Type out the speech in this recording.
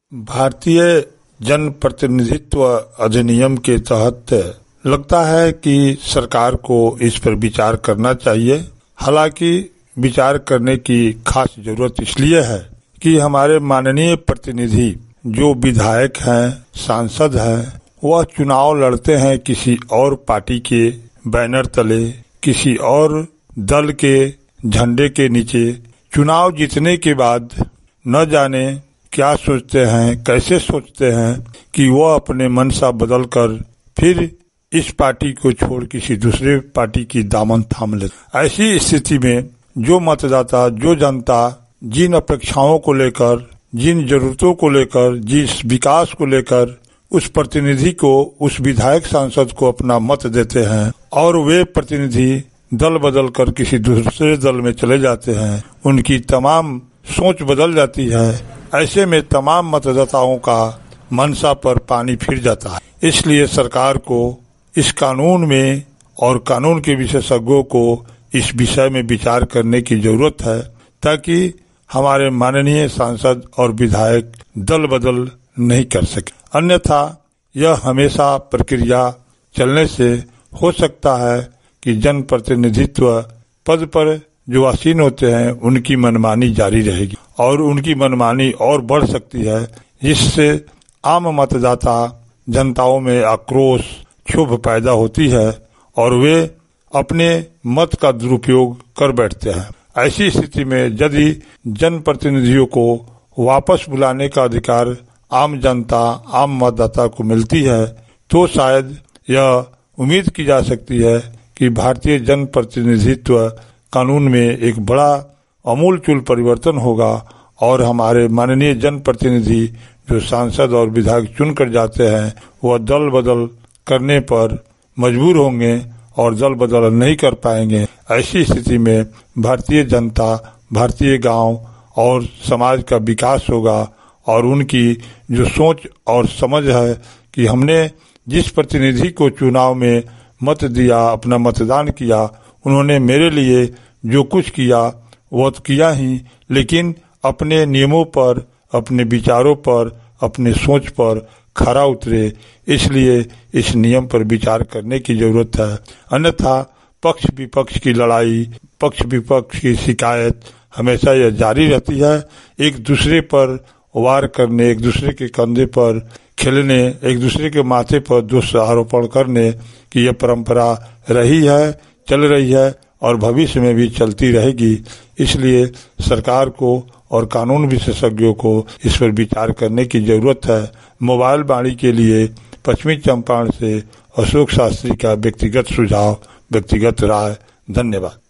भारतीय जन प्रतिनिधित्व अधिनियम के तहत लगता है कि सरकार को इस पर विचार करना चाहिए। हालांकि विचार करने की खास जरूरत इसलिए है कि हमारे माननीय प्रतिनिधि जो विधायक हैं, सांसद हैं, वह चुनाव लड़ते हैं किसी और पार्टी के बैनर तले, किसी और दल के झंडे के नीचे। चुनाव जीतने के बाद न जाने क्या सोचते हैं, कैसे सोचते हैं कि वह अपने मनसा बदलकर फिर इस पार्टी को छोड़ किसी दूसरे पार्टी की दामन थाम लेते। ऐसी स्थिति में जो मतदाता, जो जनता जिन अपेक्षाओं को लेकर, जिन जरूरतों को लेकर, जिस विकास को लेकर उस प्रतिनिधि को, उस विधायक सांसद को अपना मत देते हैं और वे प्रतिनिधि दल बदल कर किसी दूसरे दल में चले जाते हैं, उनकी तमाम सोच बदल जाती है। ऐसे में तमाम मतदाताओं का मनसा पर पानी फिर जाता है। इसलिए सरकार को इस कानून में और कानून के विशेषज्ञों को इस विषय में विचार करने की जरूरत है, ताकि हमारे माननीय सांसद और विधायक दल बदल नहीं कर सके। अन्यथा यह हमेशा प्रक्रिया चलने से हो सकता है कि जन प्रतिनिधित्व पद पर जो आसीन होते हैं उनकी मनमानी जारी रहेगी और उनकी मनमानी और बढ़ सकती है, जिससे आम मतदाता जनताओं में आक्रोश, क्षोभ पैदा होती है और वे अपने मत का दुरुपयोग कर बैठते हैं। ऐसी स्थिति में यदि जनप्रतिनिधियों को वापस बुलाने का अधिकार आम जनता, आम मतदाता को मिलती है, तो शायद यह उम्मीद की जा सकती है कि भारतीय जन प्रतिनिधित्व कानून में एक बड़ा अमूलचूल परिवर्तन होगा और हमारे माननीय जनप्रतिनिधि जो सांसद और विधायक चुनकर जाते हैं वह दल बदल करने पर मजबूर होंगे और दल बदल नहीं कर पाएंगे। ऐसी स्थिति में भारतीय जनता, भारतीय गांव और समाज का विकास होगा और उनकी जो सोच और समझ है कि हमने जिस प्रतिनिधि को चुनाव में मत दिया, अपना मतदान किया, उन्होंने मेरे लिए जो कुछ किया वह तो किया ही, लेकिन अपने नियमों पर, अपने विचारों पर, अपने सोच पर खरा उतरे। इसलिए इस नियम पर विचार करने की जरूरत है। अन्यथा पक्ष विपक्ष की लड़ाई, पक्ष विपक्ष की शिकायत हमेशा यह जारी रहती है। एक दूसरे पर वार करने, एक दूसरे के कंधे पर खेलने, एक दूसरे के माथे पर दोष आरोपण करने की यह परंपरा रही है, चल रही है और भविष्य में भी चलती रहेगी। इसलिए सरकार को और कानून विशेषज्ञों को इस पर विचार करने की जरूरत है। मोबाइल वाणी के लिए पश्चिमी चंपारण से अशोक शास्त्री का व्यक्तिगत सुझाव, व्यक्तिगत राय। धन्यवाद।